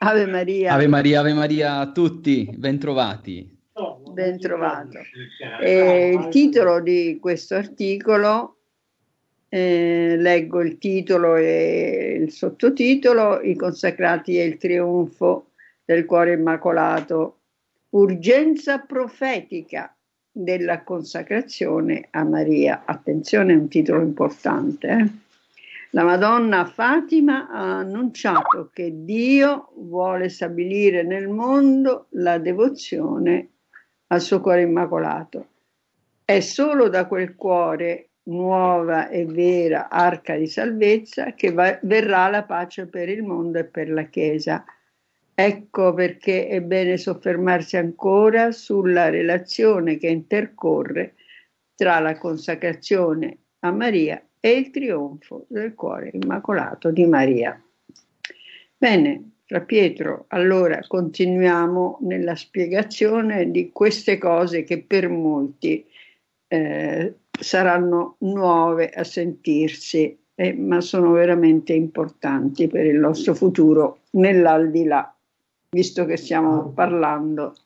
Ave Maria a tutti, bentrovati. Ben trovato. Il titolo di questo articolo, leggo il titolo e il sottotitolo: I consacrati e il trionfo del cuore immacolato, urgenza profetica della consacrazione a Maria. Attenzione, è un titolo importante. La Madonna Fatima ha annunciato che Dio vuole stabilire nel mondo la devozione al suo cuore immacolato. È solo da quel cuore, nuova e vera arca di salvezza, che verrà la pace per il mondo e per la Chiesa. Ecco perché è bene soffermarsi ancora sulla relazione che intercorre tra la consacrazione a Maria e il trionfo del cuore immacolato di Maria. Bene, Fra Pietro, allora continuiamo nella spiegazione di queste cose che per molti saranno nuove a sentirsi, ma sono veramente importanti per il nostro futuro nell'aldilà, visto che stiamo parlando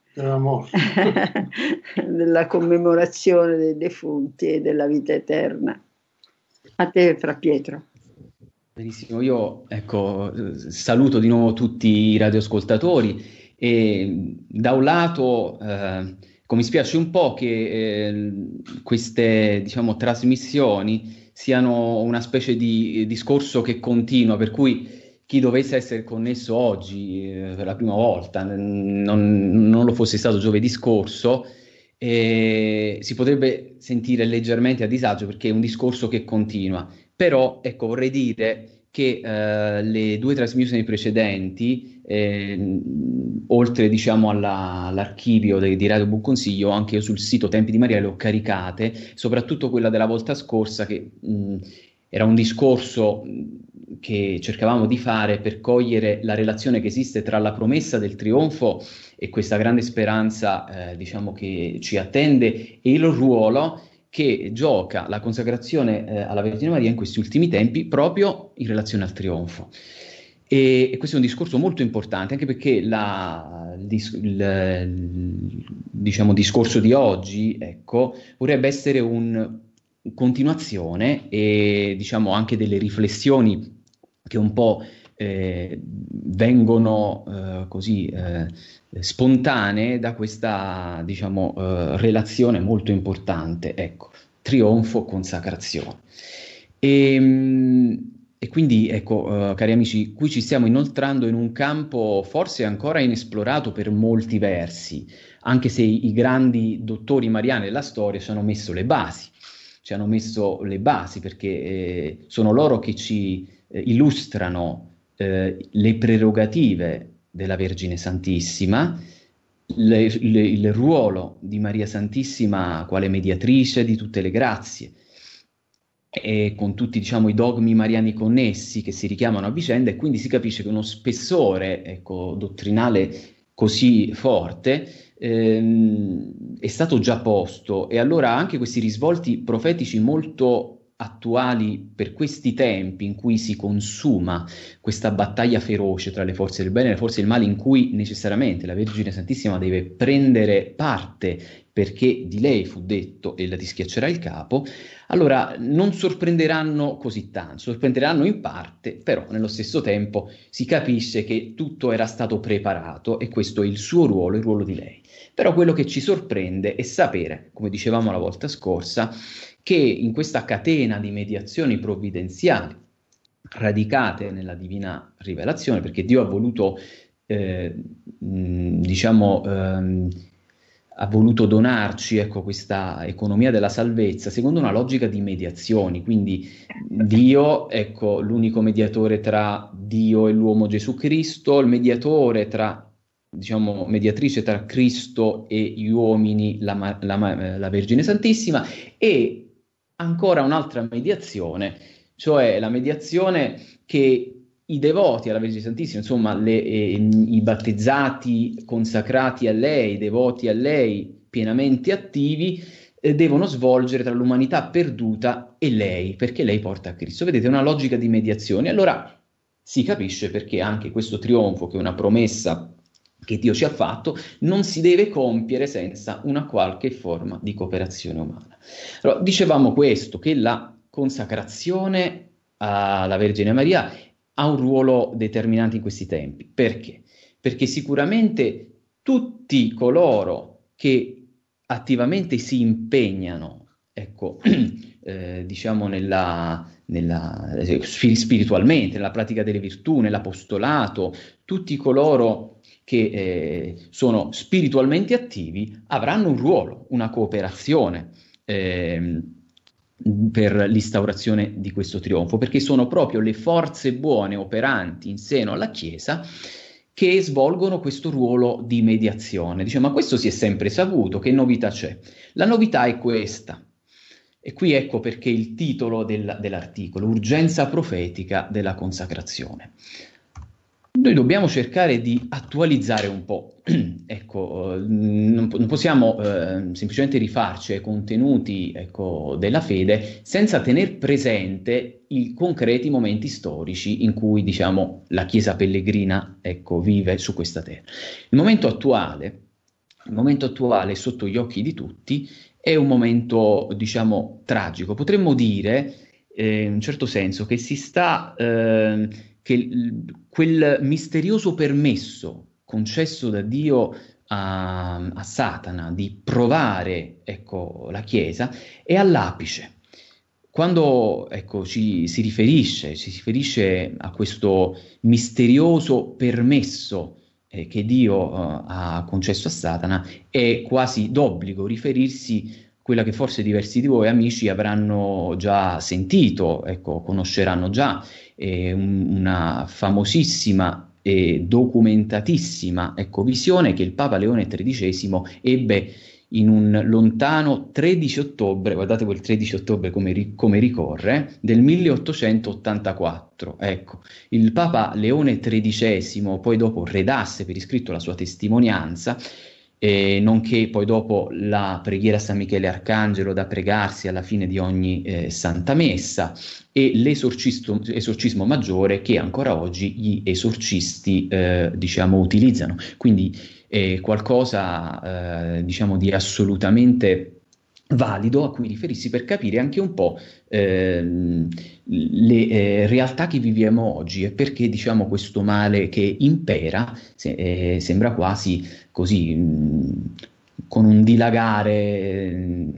della commemorazione dei defunti e della vita eterna. A te, Fra Pietro. Benissimo, io saluto di nuovo tutti i radioascoltatori e da un lato mi spiace un po' che queste, diciamo, trasmissioni siano una specie di discorso che continua, per cui chi dovesse essere connesso oggi per la prima volta, non lo fosse stato giovedì scorso, si potrebbe sentire leggermente a disagio perché è un discorso che continua. Però, ecco, vorrei dire che le due trasmissioni precedenti, oltre, diciamo, all'archivio di Radio Buon Consiglio, anche io sul sito Tempi di Maria le ho caricate, soprattutto quella della volta scorsa, che era un discorso che cercavamo di fare per cogliere la relazione che esiste tra la promessa del trionfo e questa grande speranza, diciamo, che ci attende, e il ruolo che gioca la consacrazione alla Vergine Maria in questi ultimi tempi proprio in relazione al trionfo. E questo è un discorso molto importante, anche perché il diciamo, discorso di oggi, ecco, vorrebbe essere una continuazione e, diciamo, anche delle riflessioni che un po' vengono così spontanee da questa, diciamo, relazione molto importante, ecco, trionfo, consacrazione. E quindi, ecco, cari amici, qui ci stiamo inoltrando in un campo forse ancora inesplorato per molti versi, anche se i grandi dottori mariani della storia ci hanno messo le basi. Ci hanno messo le basi perché sono loro che ci illustrano le prerogative della Vergine Santissima, il ruolo di Maria Santissima quale mediatrice di tutte le grazie, e con tutti, diciamo, i dogmi mariani connessi che si richiamano a vicenda, e quindi si capisce che uno spessore, ecco, dottrinale così forte è stato già posto, e allora anche questi risvolti profetici molto attuali per questi tempi in cui si consuma questa battaglia feroce tra le forze del bene e le forze del male, in cui necessariamente la Vergine Santissima deve prendere parte perché di lei fu detto ella ti schiaccerà il capo, allora non sorprenderanno così tanto, sorprenderanno in parte, però nello stesso tempo si capisce che tutto era stato preparato e questo è il suo ruolo, il ruolo di lei. Però quello che ci sorprende è sapere, come dicevamo la volta scorsa, che in questa catena di mediazioni provvidenziali radicate nella divina rivelazione, perché Dio ha voluto, ha voluto donarci, ecco, questa economia della salvezza secondo una logica di mediazioni, quindi Dio, ecco, l'unico mediatore tra Dio e l'uomo Gesù Cristo, il mediatore tra, diciamo, mediatrice tra Cristo e gli uomini, la Vergine Santissima, e ancora un'altra mediazione, cioè la mediazione che i devoti alla Vergine Santissima, insomma i battezzati consacrati a lei, devoti a lei, pienamente attivi, devono svolgere tra l'umanità perduta e lei, perché lei porta a Cristo. Vedete, una logica di mediazione. Allora si capisce perché anche questo trionfo, che è una promessa che Dio ci ha fatto, non si deve compiere senza una qualche forma di cooperazione umana. Allora, dicevamo questo, che la consacrazione alla Vergine Maria ha un ruolo determinante in questi tempi. Perché? Perché sicuramente tutti coloro che attivamente si impegnano, ecco, diciamo spiritualmente, nella pratica delle virtù, nell'apostolato, tutti coloro che sono spiritualmente attivi avranno un ruolo, una cooperazione per l'instaurazione di questo trionfo, perché sono proprio le forze buone operanti in seno alla Chiesa che svolgono questo ruolo di mediazione. Dice, ma questo si è sempre saputo, che novità c'è? La novità è questa. E qui ecco perché il titolo dell'articolo, Urgenza profetica della consacrazione. Noi dobbiamo cercare di attualizzare un po', ecco, non possiamo semplicemente rifarci ai contenuti, ecco, della fede senza tener presente i concreti momenti storici in cui, diciamo, la Chiesa pellegrina, ecco, vive su questa terra. Il momento attuale sotto gli occhi di tutti è un momento, diciamo, tragico. Potremmo dire, in un certo senso, che si sta... quel misterioso permesso concesso da Dio a Satana di provare, ecco, la Chiesa è all'apice. Quando, ecco, si riferisce a questo misterioso permesso che Dio ha concesso a Satana, è quasi d'obbligo riferirsi a quella che forse diversi di voi amici avranno già sentito, ecco, conosceranno già, una famosissima e documentatissima, ecco, visione che il Papa Leone XIII ebbe in un lontano 13 ottobre, guardate quel 13 ottobre come ricorre, del 1884. Ecco, il Papa Leone XIII poi dopo redasse per iscritto la sua testimonianza, nonché poi dopo la preghiera a San Michele Arcangelo da pregarsi alla fine di ogni Santa Messa, e l'esorcismo maggiore che ancora oggi gli esorcisti diciamo utilizzano. Quindi qualcosa diciamo di assolutamente valido a cui riferirsi per capire anche un po' le realtà che viviamo oggi e perché, diciamo, questo male che impera sembra quasi così con un dilagare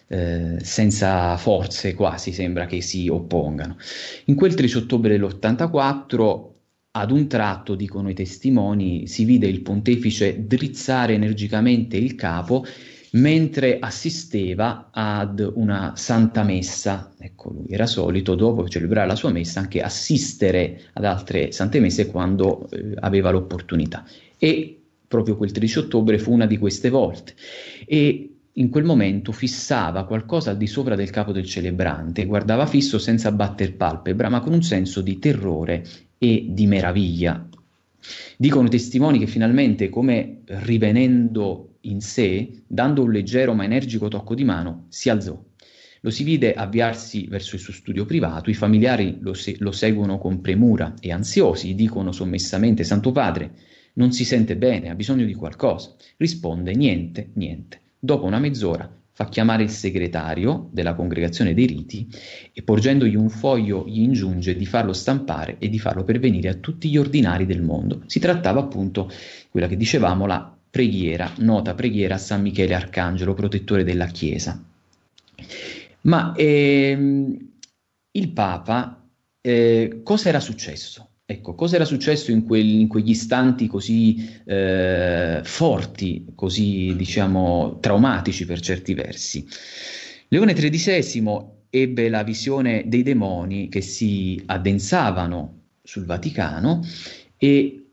senza forze, quasi sembra che si oppongano. In quel 13 ottobre dell'84, ad un tratto, dicono i testimoni, si vide il pontefice drizzare energicamente il capo mentre assisteva ad una santa messa. Ecco, lui era solito, dopo celebrare la sua messa, anche assistere ad altre sante messe quando aveva l'opportunità. E proprio quel 13 ottobre fu una di queste volte. E in quel momento fissava qualcosa al di sopra del capo del celebrante, guardava fisso senza batter palpebra, ma con un senso di terrore e di meraviglia. Dicono i testimoni che finalmente, come rivenendo in sé, dando un leggero ma energico tocco di mano, si alzò. Lo si vide avviarsi verso il suo studio privato, i familiari lo seguono con premura e ansiosi, dicono sommessamente: Santo Padre, non si sente bene, ha bisogno di qualcosa. Risponde: niente, niente. Dopo una mezz'ora fa chiamare il segretario della congregazione dei riti e, porgendogli un foglio, gli ingiunge di farlo stampare e di farlo pervenire a tutti gli ordinari del mondo. Si trattava appunto quella che dicevamo, la preghiera, nota preghiera a San Michele Arcangelo, protettore della Chiesa. Ma il Papa, cosa era successo? Ecco, cosa era successo in quegli istanti così forti, così, diciamo, traumatici per certi versi? Leone XIII ebbe la visione dei demoni che si addensavano sul Vaticano e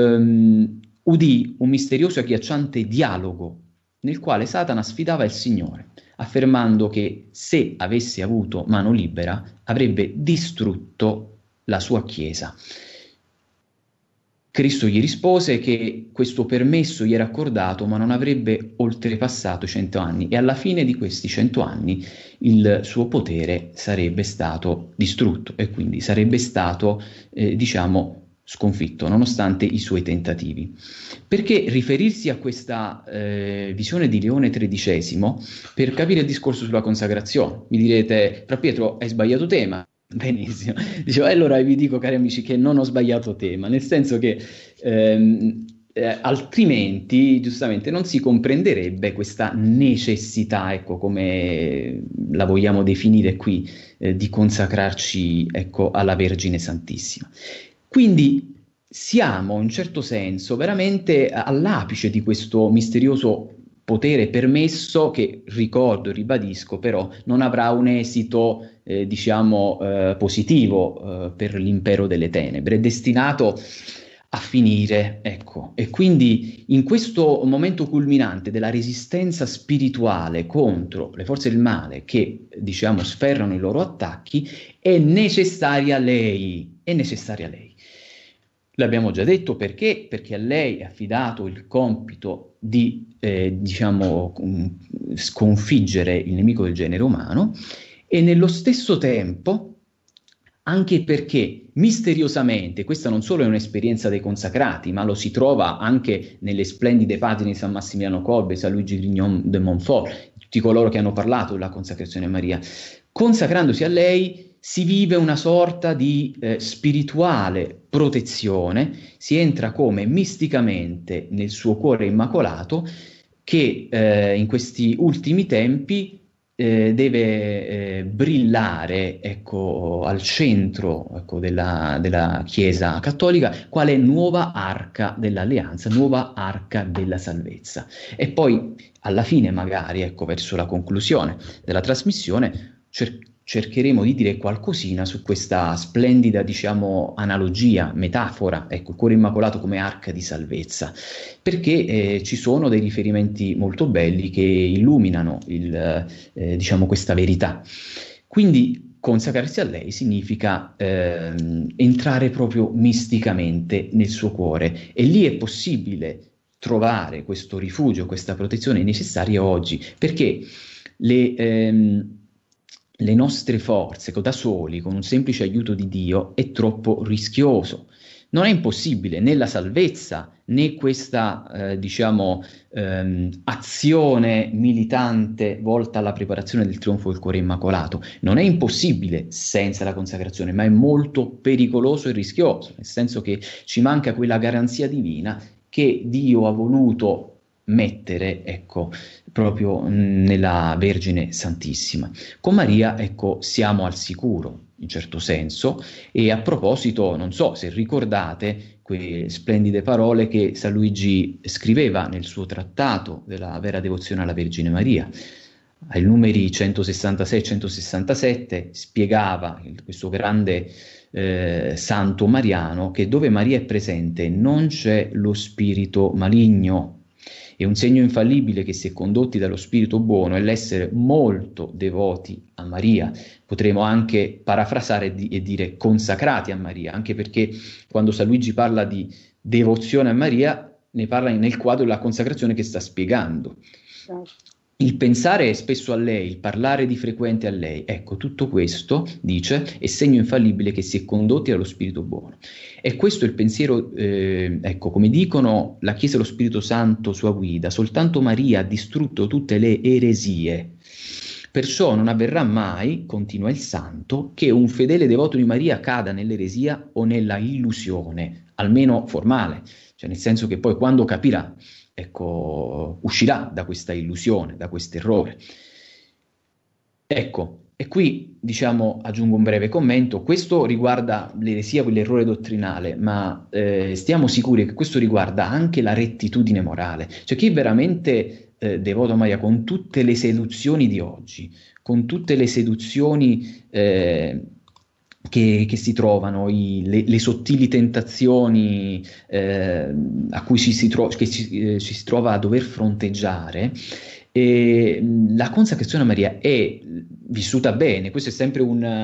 udì un misterioso e agghiacciante dialogo nel quale Satana sfidava il Signore, affermando che se avesse avuto mano libera avrebbe distrutto la sua Chiesa. Cristo gli rispose che questo permesso gli era accordato, ma non avrebbe oltrepassato i 100 anni, e alla fine di questi 100 anni il suo potere sarebbe stato distrutto e quindi sarebbe stato, diciamo, sconfitto, nonostante i suoi tentativi. Perché riferirsi a questa visione di Leone XIII per capire il discorso sulla consacrazione? Mi direte, Fra Pietro, hai sbagliato tema. Benissimo, dicevo, allora vi dico, cari amici, che non ho sbagliato tema, nel senso che altrimenti, giustamente, non si comprenderebbe questa necessità, ecco, come la vogliamo definire qui, di consacrarci, ecco, alla Vergine Santissima. Quindi siamo, in un certo senso, veramente all'apice di questo misterioso potere permesso che, ricordo e ribadisco, però non avrà un esito, diciamo, positivo per l'impero delle tenebre, è destinato a finire, ecco. E quindi in questo momento culminante della resistenza spirituale contro le forze del male che, diciamo, sferrano i loro attacchi, è necessaria lei, è necessaria lei. L'abbiamo già detto perché a lei è affidato il compito di, diciamo, sconfiggere il nemico del genere umano, e nello stesso tempo anche perché misteriosamente, questa non solo è un'esperienza dei consacrati, ma lo si trova anche nelle splendide pagine di San Massimiliano Kolbe, San Luigi Grignon de Montfort, tutti coloro che hanno parlato della consacrazione a Maria. Consacrandosi a lei si vive una sorta di spirituale protezione, si entra come misticamente nel suo cuore immacolato, che in questi ultimi tempi deve brillare, ecco, al centro, ecco, della Chiesa cattolica, quale nuova arca dell'alleanza, nuova arca della salvezza. E poi alla fine, magari, ecco, verso la conclusione della trasmissione, cercheremo di dire qualcosina su questa splendida, diciamo, analogia, metafora, ecco, il cuore immacolato come arca di salvezza, perché ci sono dei riferimenti molto belli che illuminano diciamo, questa verità. Quindi consacrarsi a lei significa entrare proprio misticamente nel suo cuore, e lì è possibile trovare questo rifugio, questa protezione necessaria oggi, perché le nostre forze, da soli, con un semplice aiuto di Dio, è troppo rischioso. Non è impossibile né la salvezza né questa, diciamo, azione militante volta alla preparazione del trionfo del cuore immacolato. Non è impossibile senza la consacrazione, ma è molto pericoloso e rischioso, nel senso che ci manca quella garanzia divina che Dio ha voluto mettere, ecco, proprio nella Vergine Santissima. Con Maria, ecco, siamo al sicuro, in certo senso, e a proposito, non so se ricordate quelle splendide parole che San Luigi scriveva nel suo trattato della vera devozione alla Vergine Maria. Ai numeri 166 e 167 spiegava questo grande santo mariano che dove Maria è presente non c'è lo spirito maligno. E un segno infallibile che si è condotti dallo spirito buono è l'essere molto devoti a Maria. Potremo anche parafrasare e dire consacrati a Maria, anche perché quando San Luigi parla di devozione a Maria ne parla nel quadro della consacrazione che sta spiegando. Il pensare spesso a lei, il parlare di frequente a lei, ecco, tutto questo, dice, è segno infallibile che si è condotti dallo Spirito buono. E questo è il pensiero, ecco, come dicono la Chiesa e lo Spirito Santo sua guida, soltanto Maria ha distrutto tutte le eresie. Perciò non avverrà mai, continua il santo, che un fedele devoto di Maria cada nell'eresia o nella illusione, almeno formale, cioè nel senso che poi quando capirà, ecco, uscirà da questa illusione, da questo errore. Ecco, e qui, diciamo, aggiungo un breve commento. Questo riguarda l'eresia, l'errore dottrinale, ma stiamo sicuri che questo riguarda anche la rettitudine morale. Cioè chi veramente devoto a Maria, con tutte le seduzioni di oggi, con tutte le seduzioni che si trovano, le sottili tentazioni a cui ci si trova a dover fronteggiare, la consacrazione a Maria è vissuta bene. Questo è sempre un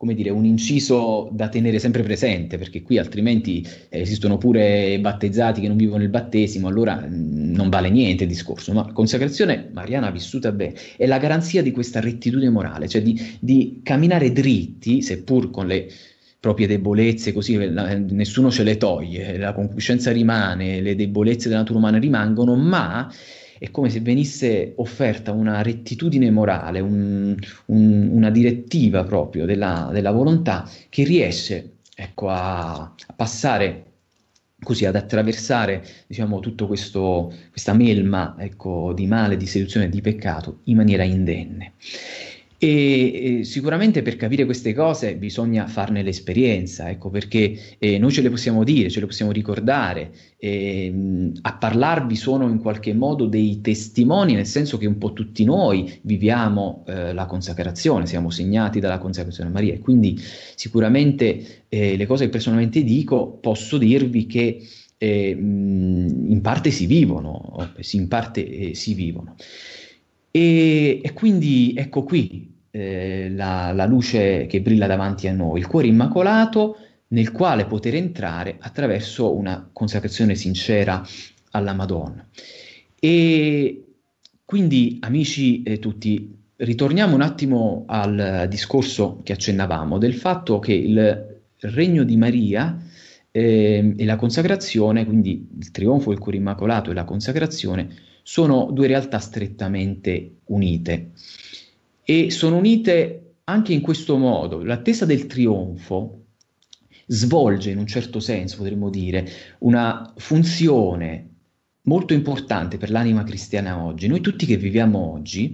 come dire, un inciso da tenere sempre presente, perché qui altrimenti esistono pure battezzati che non vivono il battesimo, allora non vale niente il discorso. Ma consacrazione mariana vissuta bene è la garanzia di questa rettitudine morale, cioè di camminare dritti, seppur con le proprie debolezze, così nessuno ce le toglie, la concupiscenza rimane, le debolezze della natura umana rimangono, ma è come se venisse offerta una rettitudine morale, una direttiva proprio della volontà che riesce, ecco, a passare così, ad attraversare, diciamo, tutto questa melma, ecco, di male, di seduzione, di peccato in maniera indenne. E sicuramente per capire queste cose bisogna farne l'esperienza, ecco, perché noi ce le possiamo dire, ce le possiamo ricordare, a parlarvi sono in qualche modo dei testimoni, nel senso che un po' tutti noi viviamo la consacrazione, siamo segnati dalla consacrazione a Maria, e quindi sicuramente le cose che personalmente dico, posso dirvi che in parte si vivono, in parte si vivono. E quindi ecco qui la luce che brilla davanti a noi, il cuore immacolato nel quale poter entrare attraverso una consacrazione sincera alla Madonna. E quindi, amici tutti, ritorniamo un attimo al discorso che accennavamo, del fatto che il regno di Maria e la consacrazione, quindi il trionfo del cuore immacolato e la consacrazione, sono due realtà strettamente unite. E sono unite anche in questo modo. L'attesa del trionfo svolge, in un certo senso, potremmo dire, una funzione molto importante per l'anima cristiana oggi. Noi tutti che viviamo oggi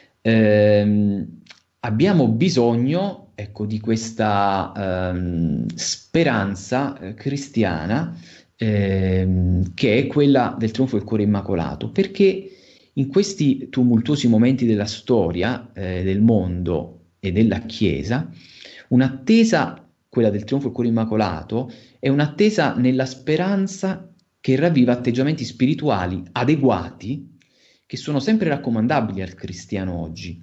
abbiamo bisogno, ecco, di questa speranza cristiana che è quella del trionfo del cuore immacolato, perché in questi tumultuosi momenti della storia del mondo e della Chiesa, un'attesa, quella del trionfo del cuore immacolato, è un'attesa nella speranza che ravviva atteggiamenti spirituali adeguati, che sono sempre raccomandabili al cristiano oggi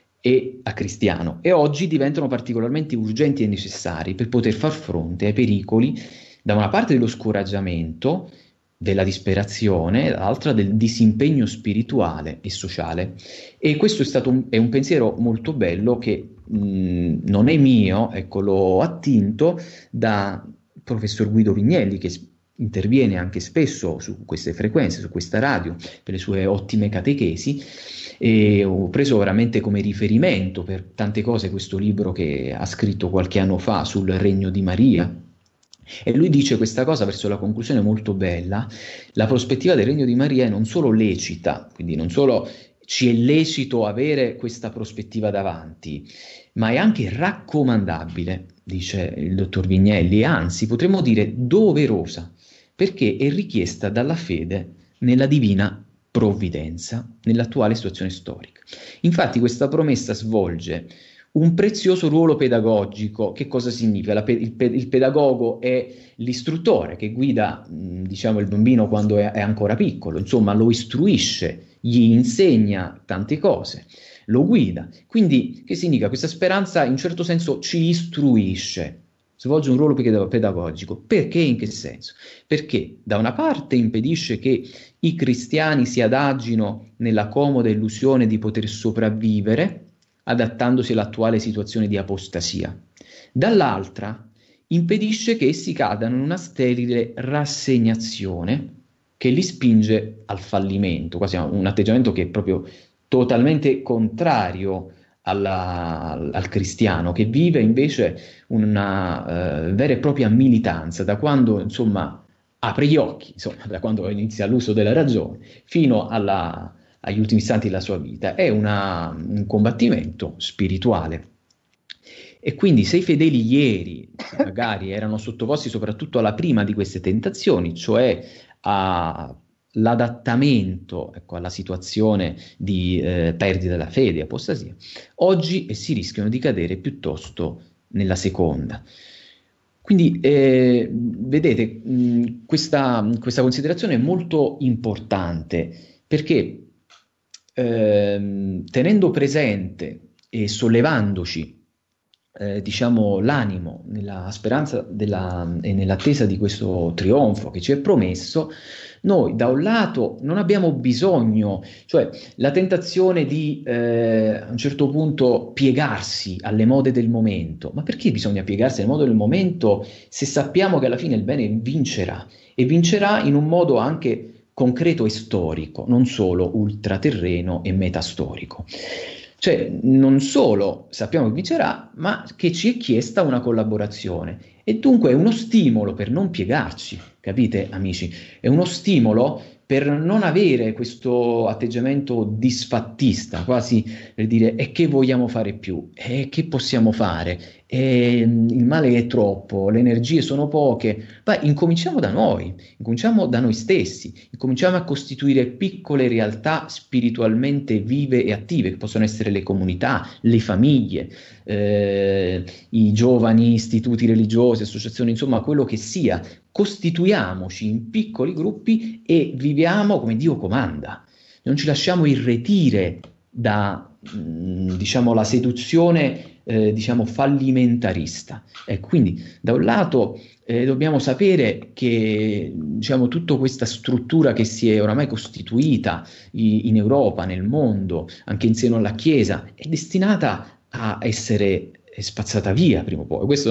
e a cristiano, e oggi diventano particolarmente urgenti e necessari per poter far fronte ai pericoli, da una parte dello scoraggiamento, della disperazione, dall'altra del disimpegno spirituale e sociale. E questo è un pensiero molto bello che non è mio, ecco, l'ho attinto da professor Guido Vignelli, che interviene anche spesso su queste frequenze, su questa radio, per le sue ottime catechesi, e ho preso veramente come riferimento per tante cose questo libro che ha scritto qualche anno fa sul Regno di Maria. E lui dice questa cosa verso la conclusione molto bella: la prospettiva del Regno di Maria è non solo lecita, quindi non solo ci è lecito avere questa prospettiva davanti, ma è anche raccomandabile, dice il dottor Vignelli, e anzi potremmo dire doverosa, perché è richiesta dalla fede nella divina provvidenza, nell'attuale situazione storica. Infatti questa promessa svolge un prezioso ruolo pedagogico. Che cosa significa? Il pedagogo è l'istruttore che guida, diciamo, il bambino quando è ancora piccolo, insomma lo istruisce, gli insegna tante cose, lo guida. Quindi che significa? Questa speranza in un certo senso ci istruisce, svolge un ruolo pedagogico. Perché? In che senso? Perché da una parte impedisce che i cristiani si adagino nella comoda illusione di poter sopravvivere, adattandosi all'attuale situazione di apostasia. Dall'altra, impedisce che essi cadano in una sterile rassegnazione che li spinge al fallimento, quasi un atteggiamento che è proprio totalmente contrario al cristiano, che vive invece una vera e propria militanza, da quando, insomma, apre gli occhi, insomma, da quando inizia l'uso della ragione, fino agli ultimi istanti della sua vita. È un combattimento spirituale. E quindi se i fedeli ieri magari erano sottoposti soprattutto alla prima di queste tentazioni, cioè all'adattamento, ecco, alla situazione di perdita della fede, apostasia, oggi si rischiano di cadere piuttosto nella seconda. Quindi vedete, questa considerazione è molto importante, perché tenendo presente e sollevandoci diciamo, l'animo, nella speranza e nell'attesa di questo trionfo che ci è promesso, noi da un lato non abbiamo bisogno, cioè la tentazione di a un certo punto piegarsi alle mode del momento. Ma perché bisogna piegarsi alle mode del momento se sappiamo che alla fine il bene vincerà e vincerà in un modo anche concreto e storico, non solo ultraterreno e metastorico? Cioè, non solo sappiamo che vincerà, ma che ci è chiesta una collaborazione. E dunque è uno stimolo per non piegarci, capite, amici? È uno stimolo per non avere questo atteggiamento disfattista, quasi per dire e che vogliamo fare più? E che possiamo fare? E il male è troppo, le energie sono poche. Ma incominciamo da noi, incominciamo da noi stessi, incominciamo a costituire piccole realtà spiritualmente vive e attive, che possono essere le comunità, le famiglie, i giovani, istituti religiosi, associazioni, insomma, quello che sia. Costituiamoci in piccoli gruppi e viviamo come Dio comanda. Non ci lasciamo irretire da, diciamo, la seduzione, diciamo, fallimentarista. E quindi, da un lato, dobbiamo sapere che, diciamo, tutta questa struttura che si è oramai costituita in Europa, nel mondo, anche in seno alla Chiesa, è destinata a essere spazzata via prima o poi. Questo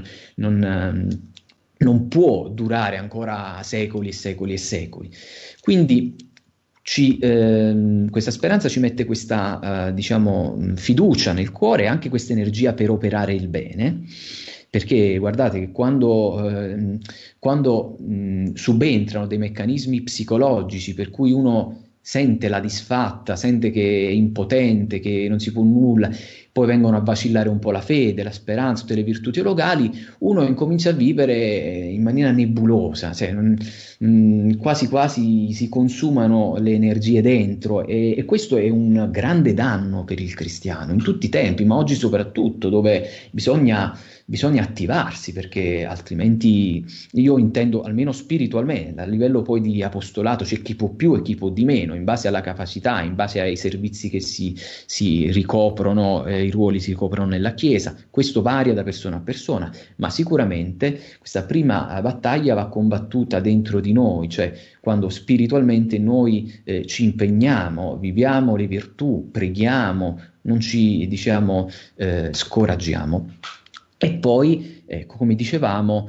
non può durare ancora secoli e secoli e secoli. Quindi questa speranza ci mette questa, diciamo, fiducia nel cuore e anche questa energia per operare il bene, perché guardate che quando subentrano dei meccanismi psicologici per cui uno sente la disfatta, sente che è impotente, che non si può nulla, poi vengono a vacillare un po' la fede, la speranza, tutte le virtù teologali, uno incomincia a vivere in maniera nebulosa, cioè quasi quasi si consumano le energie dentro e questo è un grande danno per il cristiano in tutti i tempi, ma oggi soprattutto, dove bisogna attivarsi, perché altrimenti, io intendo almeno spiritualmente, a livello poi di apostolato c'è chi può più e chi può di meno, in base alla capacità, in base ai servizi che si ricoprono, i ruoli si ricoprono nella Chiesa. Questo varia da persona a persona, ma sicuramente questa prima battaglia va combattuta dentro di noi, cioè quando spiritualmente noi ci impegniamo, viviamo le virtù, preghiamo, non ci, diciamo, scoraggiamo. E poi, ecco, come dicevamo,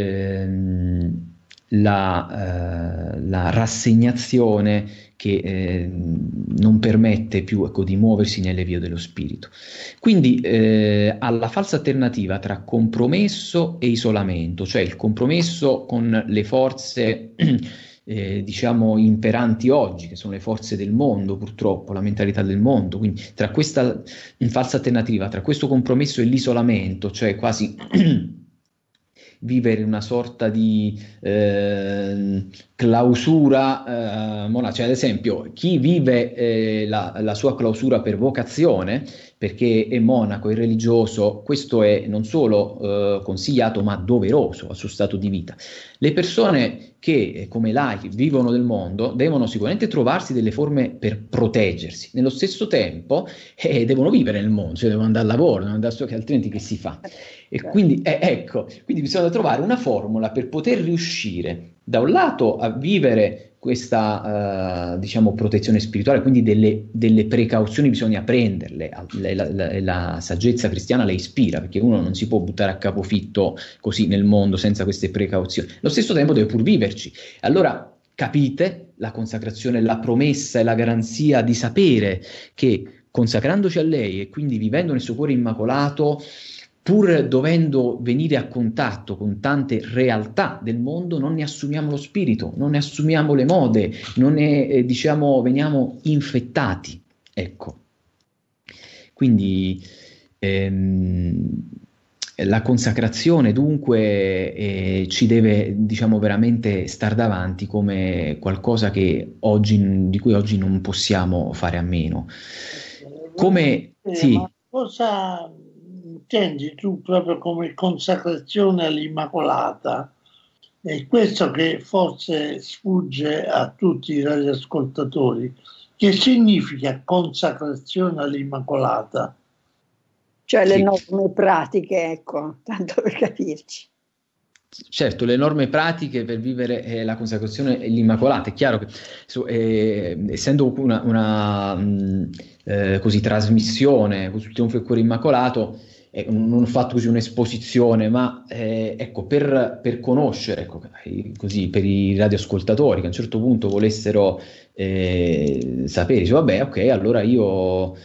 la rassegnazione che non permette più, ecco, di muoversi nelle vie dello spirito. Quindi alla falsa alternativa tra compromesso e isolamento, cioè il compromesso con le forze diciamo imperanti oggi, che sono le forze del mondo, purtroppo, la mentalità del mondo. Quindi tra questa falsa alternativa, tra questo compromesso e l'isolamento, cioè quasi vivere una sorta di clausura cioè ad esempio chi vive la sua clausura per vocazione, perché è monaco, è religioso, questo è non solo consigliato ma doveroso al suo stato di vita. Le persone che come laici vivono del mondo devono sicuramente trovarsi delle forme per proteggersi, nello stesso tempo devono vivere nel mondo, cioè devono andare al lavoro, devono andare che altrimenti che si fa? E quindi, ecco, quindi bisogna trovare una formula per poter riuscire da un lato a vivere questa diciamo protezione spirituale, quindi delle precauzioni bisogna prenderle, la saggezza cristiana le ispira, perché uno non si può buttare a capofitto così nel mondo senza queste precauzioni, allo stesso tempo deve pur viverci. Allora capite la consacrazione, la promessa e la garanzia di sapere che consacrandoci a lei e quindi vivendo nel suo cuore immacolato, pur dovendo venire a contatto con tante realtà del mondo, non ne assumiamo lo spirito, non ne assumiamo le mode, non ne diciamo veniamo infettati. Ecco. Quindi la consacrazione dunque ci deve, diciamo, veramente star davanti come qualcosa che di cui oggi non possiamo fare a meno. Come sì. Ma cosa intendi tu proprio come consacrazione all'Immacolata? È questo che forse sfugge a tutti i radioascoltatori. Che significa consacrazione all'Immacolata? Cioè le Sì. norme pratiche, ecco, tanto per capirci. Certo, le norme pratiche per vivere la consacrazione e l'Immacolata. È chiaro che essendo così trasmissione sul Trionfo del Cuore Immacolato, non ho fatto così un'esposizione, ma ecco, per conoscere, ecco, così per i radioascoltatori che a un certo punto volessero sapere, dice, vabbè, ok, allora io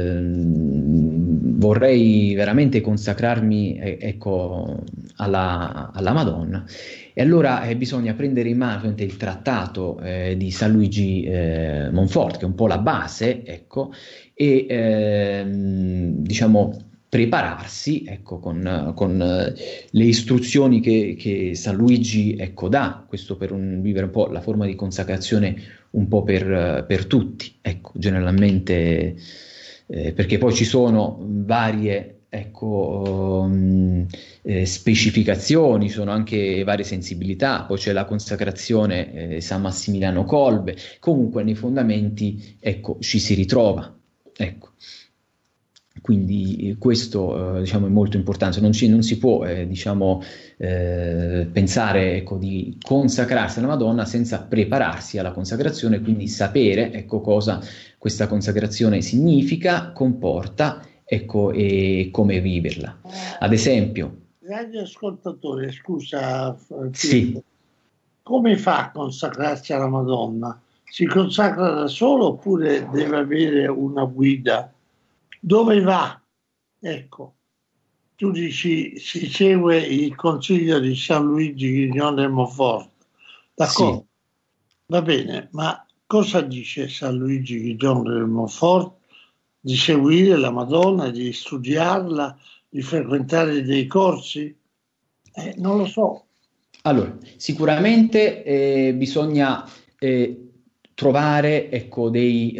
vorrei veramente consacrarmi, ecco, alla Madonna. E allora bisogna prendere in mano il trattato di San Luigi Monfort, che è un po' la base, ecco, e diciamo prepararsi, ecco, con le istruzioni che San Luigi, ecco, dà, questo per vivere un po' la forma di consacrazione un po' per tutti, ecco, generalmente, perché poi ci sono varie, ecco, specificazioni, sono anche varie sensibilità, poi c'è la consacrazione San Massimiliano Kolbe, comunque nei fondamenti, ecco, ci si ritrova, ecco. Quindi questo diciamo, è molto importante, non si può diciamo, pensare ecco, di consacrarsi alla Madonna senza prepararsi alla consacrazione, quindi sapere ecco, cosa questa consacrazione significa, comporta ecco, e come viverla. Ad esempio, radioascoltatore, scusa, sì. come fa a consacrarsi alla Madonna? Si consacra da solo oppure deve avere una guida? Dove va? Ecco, tu dici si segue il consiglio di San Luigi Grignon del Monfort, d'accordo? Sì. Va bene, ma cosa dice San Luigi Grignon del Monfort? Di seguire la Madonna, di studiarla, di frequentare dei corsi? Non lo so. Allora, sicuramente bisogna trovare ecco,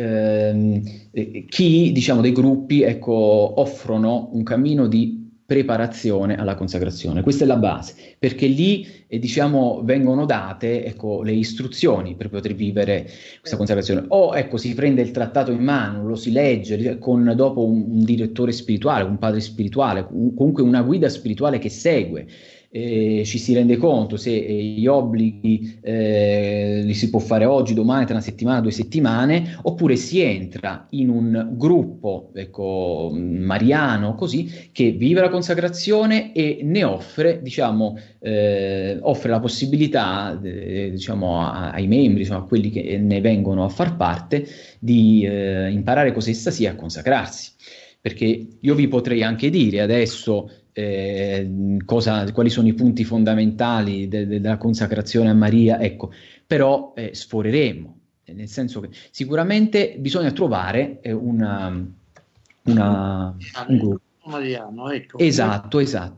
chi, diciamo, dei gruppi ecco, offrono un cammino di preparazione alla consacrazione. Questa è la base, perché lì diciamo, vengono date ecco, le istruzioni per poter vivere questa consacrazione. O ecco, si prende il trattato in mano, lo si legge con dopo un direttore spirituale, un padre spirituale, comunque una guida spirituale che segue. Ci si rende conto se gli obblighi li si può fare oggi, domani, tra una settimana, 2 settimane, oppure si entra in un gruppo ecco, mariano così che vive la consacrazione e ne offre, diciamo, offre la possibilità diciamo, ai membri, diciamo, a quelli che ne vengono a far parte, di imparare cosa essa sia a consacrarsi. Perché io vi potrei anche dire adesso quali sono i punti fondamentali della consacrazione a Maria, ecco, però sforeremo, nel senso che sicuramente bisogna trovare un gruppo. Mariano, ecco. Esatto.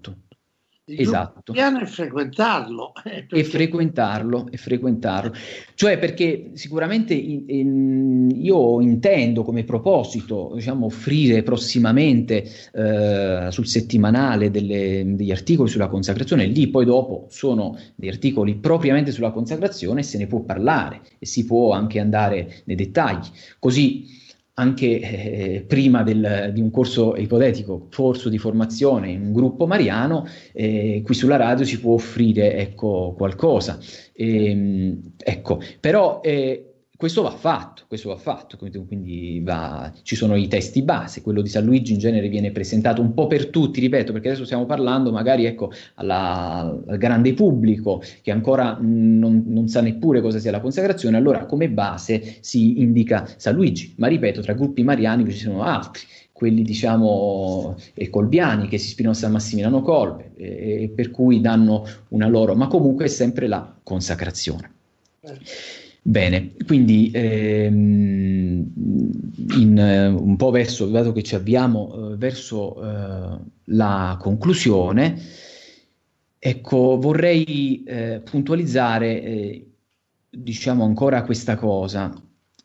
Piano e frequentarlo. E frequentarlo. Cioè perché sicuramente io intendo come proposito, diciamo, offrire prossimamente sul settimanale degli articoli sulla consacrazione, lì poi dopo sono degli articoli propriamente sulla consacrazione e se ne può parlare e si può anche andare nei dettagli. Così anche prima di un corso ipotetico, corso di formazione in un gruppo mariano, qui sulla radio si può offrire ecco, qualcosa. Ecco, però questo va fatto, quindi ci sono i testi base, quello di San Luigi in genere viene presentato un po' per tutti, ripeto, perché adesso stiamo parlando magari ecco, al grande pubblico che ancora non sa neppure cosa sia la consacrazione, allora come base si indica San Luigi, ma ripeto, tra gruppi mariani ci sono altri, quelli diciamo colbiani che si ispirano a San Massimiliano Kolbe e per cui danno una loro, ma comunque è sempre la consacrazione. Bene, quindi un po' verso, dato che ci abbiamo verso la conclusione, ecco, vorrei puntualizzare diciamo ancora questa cosa,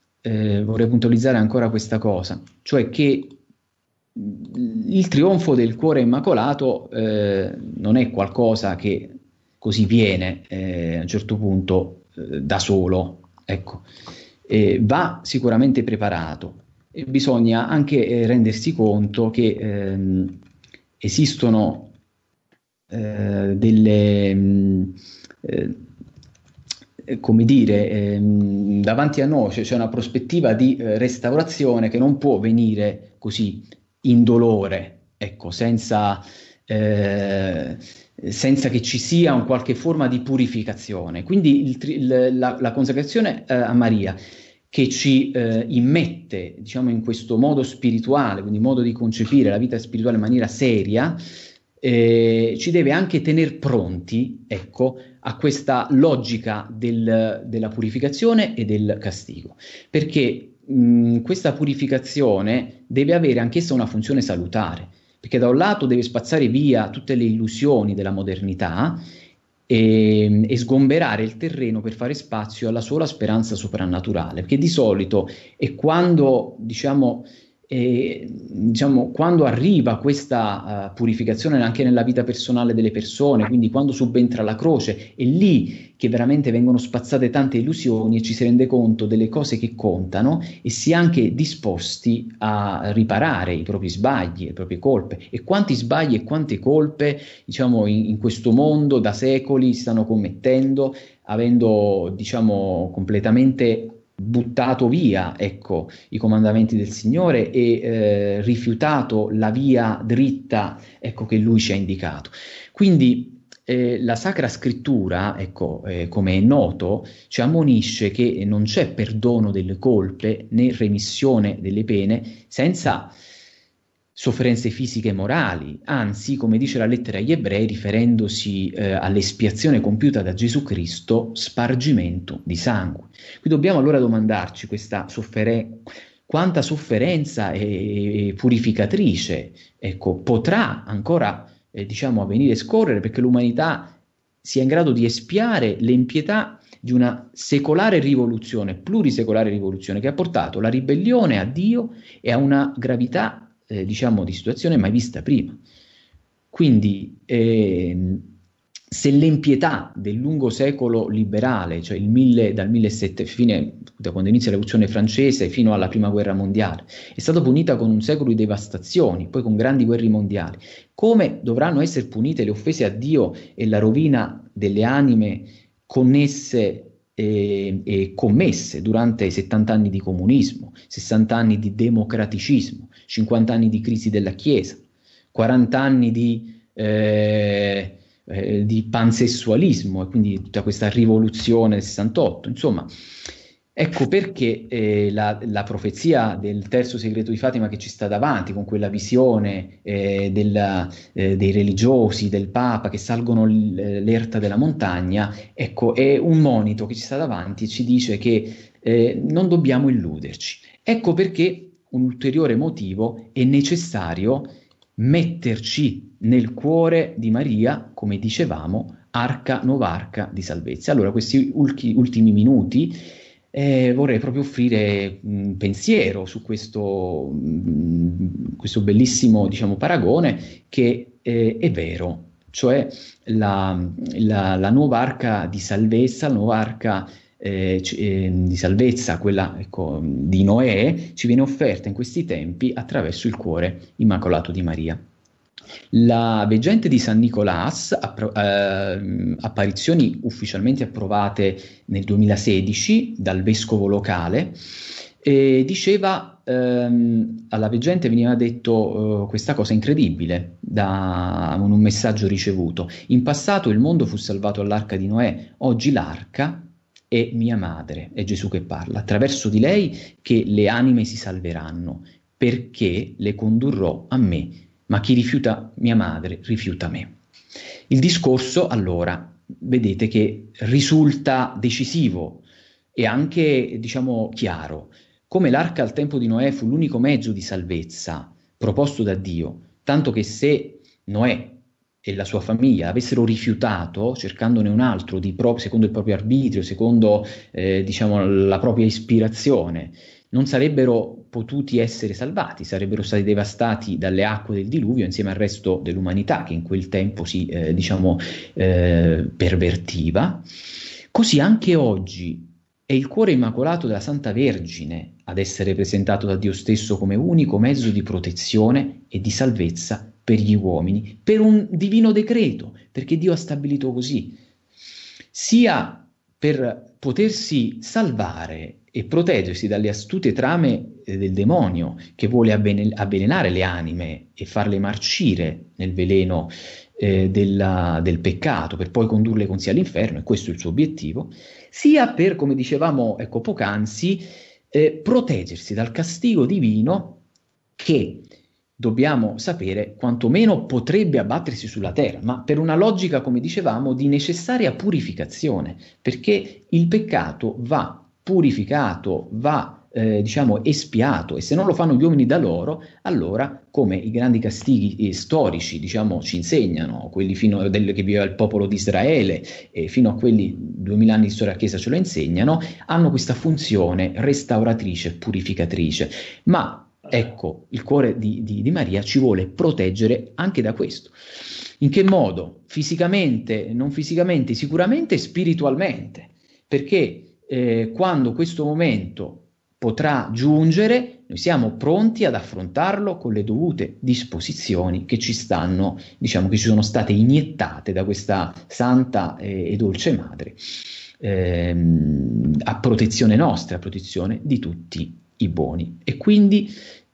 cioè che il trionfo del cuore immacolato non è qualcosa che così viene a un certo punto da solo, ecco, va sicuramente preparato e bisogna anche rendersi conto che esistono come dire, davanti a noi c'è una prospettiva di restaurazione che non può venire così indolore, ecco, senza che ci sia un qualche forma di purificazione. Quindi la consacrazione a Maria, che ci immette, diciamo, in questo modo spirituale, quindi modo di concepire la vita spirituale in maniera seria, ci deve anche tener pronti, ecco, a questa logica della purificazione e del castigo, perché questa purificazione deve avere anch'essa una funzione salutare, perché da un lato deve spazzare via tutte le illusioni della modernità e sgomberare il terreno per fare spazio alla sola speranza soprannaturale, perché di solito è quando, diciamo, quando arriva questa purificazione anche nella vita personale delle persone, quindi quando subentra la croce, è lì che veramente vengono spazzate tante illusioni e ci si rende conto delle cose che contano e si è anche disposti a riparare i propri sbagli, le proprie colpe. E quanti sbagli e quante colpe, diciamo, in questo mondo da secoli si stanno commettendo, avendo, diciamo, completamente buttato via, ecco, i comandamenti del Signore e rifiutato la via dritta, ecco, che Lui ci ha indicato. Quindi la Sacra Scrittura, ecco, come è noto, ci ammonisce che non c'è perdono delle colpe né remissione delle pene senza sofferenze fisiche e morali, anzi, come dice la lettera agli Ebrei, riferendosi all'espiazione compiuta da Gesù Cristo, spargimento di sangue. Qui dobbiamo allora domandarci quanta sofferenza e purificatrice, ecco, potrà ancora diciamo avvenire e scorrere perché l'umanità sia in grado di espiare l'impietà di una secolare rivoluzione, plurisecolare rivoluzione, che ha portato la ribellione a Dio e a una gravità diciamo di situazione mai vista prima. Quindi se l'impietà del lungo secolo liberale, cioè dal 1700, da quando inizia la rivoluzione francese fino alla prima guerra mondiale, è stata punita con un secolo di devastazioni, poi con grandi guerre mondiali, come dovranno essere punite le offese a Dio e la rovina delle anime connesse e commesse durante i 70 anni di comunismo, 60 anni di democraticismo, 50 anni di crisi della Chiesa, 40 anni di pansessualismo e quindi tutta questa rivoluzione del 68. Insomma, ecco perché la profezia del terzo segreto di Fatima che ci sta davanti, con quella visione dei religiosi, del Papa che salgono l'erta della montagna, ecco, è un monito che ci sta davanti e ci dice che non dobbiamo illuderci. Ecco perché un ulteriore motivo è necessario metterci nel cuore di Maria, come dicevamo, arca novarca di salvezza. Allora, questi ultimi minuti vorrei proprio offrire un pensiero su questo bellissimo, diciamo, paragone che è vero, cioè la nuova arca di salvezza, la nuova arca di salvezza, quella, ecco, di Noè, ci viene offerta in questi tempi attraverso il cuore immacolato di Maria. La veggente di San Nicolás, apparizioni ufficialmente approvate nel 2016 dal vescovo locale, diceva, alla veggente veniva detto questa cosa incredibile da un messaggio ricevuto: in passato il mondo fu salvato all'arca di Noè, oggi l'arca è mia madre, è Gesù che parla, attraverso di lei che le anime si salveranno, perché le condurrò a me, ma chi rifiuta mia madre rifiuta me. Il discorso, allora, vedete che risulta decisivo e anche, diciamo, chiaro. Come l'arca al tempo di Noè fu l'unico mezzo di salvezza proposto da Dio, tanto che se Noè e la sua famiglia avessero rifiutato, cercandone un altro secondo il proprio arbitrio, secondo diciamo la propria ispirazione, non sarebbero potuti essere salvati, sarebbero stati devastati dalle acque del diluvio insieme al resto dell'umanità che in quel tempo si pervertiva. Così anche oggi è il cuore immacolato della Santa Vergine ad essere presentato da Dio stesso come unico mezzo di protezione e di salvezza per gli uomini, per un divino decreto, perché Dio ha stabilito così, sia per potersi salvare e proteggersi dalle astute trame del demonio che vuole avvelenare le anime e farle marcire nel veleno del peccato per poi condurle con sé all'inferno, e questo è il suo obiettivo, sia per, come dicevamo poc'anzi, proteggersi dal castigo divino che dobbiamo sapere quantomeno potrebbe abbattersi sulla terra, ma per una logica, come dicevamo, di necessaria purificazione, perché il peccato va purificato, va espiato, e se non lo fanno gli uomini da loro, allora, come i grandi castighi storici, ci insegnano, quelli che viveva il popolo di Israele, fino a quelli 2000 anni di storia della Chiesa ce lo insegnano, hanno questa funzione restauratrice, purificatrice. Ma ecco, il cuore di Maria ci vuole proteggere anche da questo. In che modo? Fisicamente, non fisicamente, sicuramente spiritualmente, perché quando questo momento potrà giungere, noi siamo pronti ad affrontarlo con le dovute disposizioni che ci stanno, che ci sono state iniettate da questa santa e dolce madre, a protezione nostra, a protezione di tutti i buoni. E quindi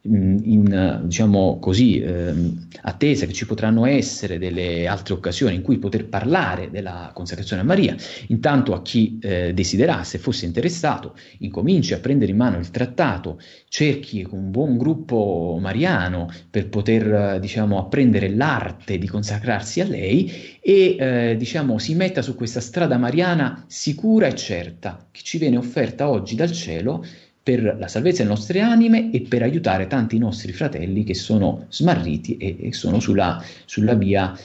attesa che ci potranno essere delle altre occasioni in cui poter parlare della consacrazione a Maria, intanto a chi desiderasse, fosse interessato, incominci a prendere in mano il trattato, cerchi un buon gruppo mariano per poter apprendere l'arte di consacrarsi a lei e si metta su questa strada mariana sicura e certa che ci viene offerta oggi dal cielo per la salvezza delle nostre anime e per aiutare tanti nostri fratelli che sono smarriti e sono sulla via,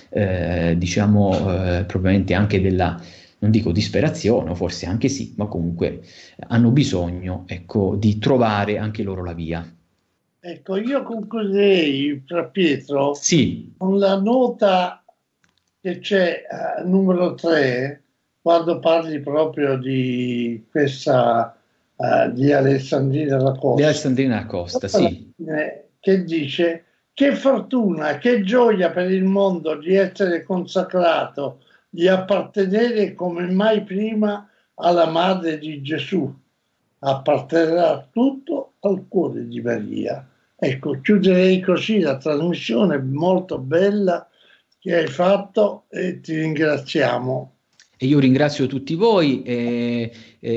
probabilmente anche della, non dico disperazione, o forse anche sì, ma comunque hanno bisogno, di trovare anche loro la via. Ecco, io concluderei, fra Pietro, sì, con la nota che c'è numero 3, quando parli proprio di questa di Alessandrina da Costa. Di Alessandrina da Costa, sì. Che dice: che fortuna, che gioia per il mondo di essere consacrato, di appartenere come mai prima alla Madre di Gesù. Apparterrà tutto al cuore di Maria. Ecco, chiuderei così la trasmissione molto bella che hai fatto e ti ringraziamo. E io ringrazio tutti voi e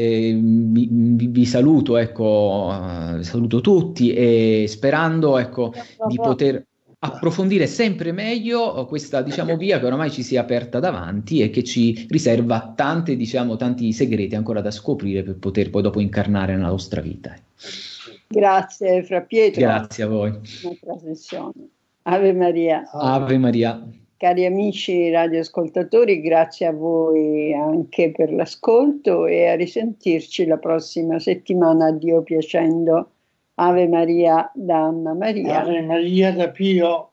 vi saluto, saluto tutti e sperando, di poter approfondire sempre meglio questa, via che oramai ci si è aperta davanti e che ci riserva tanti segreti ancora da scoprire per poter poi dopo incarnare nella nostra vita. Grazie, Fra Pietro. Grazie a voi. Una trasmissione. Ave Maria. Ave Maria. Cari amici radioascoltatori, grazie a voi anche per l'ascolto e a risentirci la prossima settimana, Dio piacendo. Ave Maria da Anna Maria. Ave Maria da Pio.